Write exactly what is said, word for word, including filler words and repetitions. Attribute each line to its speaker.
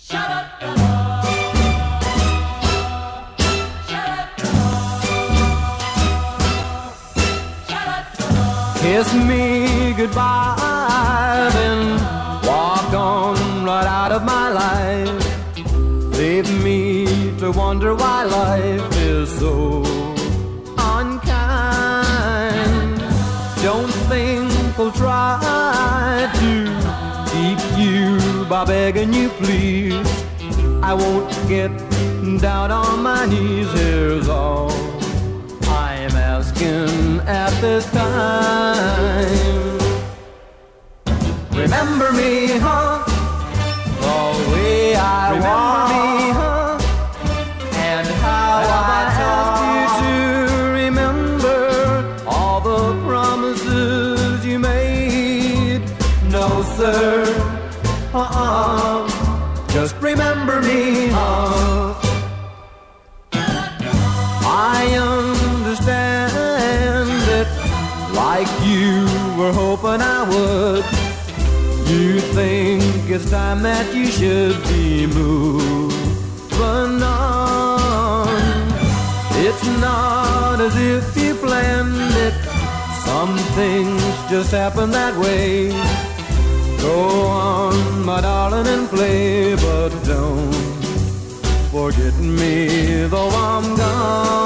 Speaker 1: Kiss me goodbye, then walk on right out of my life. Leave me to wonder why life is so unkind. Don't think we'll try to keep you by begging you please. I won't get down on my knees, here's all I'm asking at this time. Remember me, huh? The way I remember me, huh? And how I asked you to remember all the promises you made. No, sir, uh-uh, just remember me, huh? I understand it like you were hoping I would. You think it's time that you should be moving on. It's not as if you planned it. Some things just happen that way. Go on, my darling, and play, but don't forget me, though I'm gone.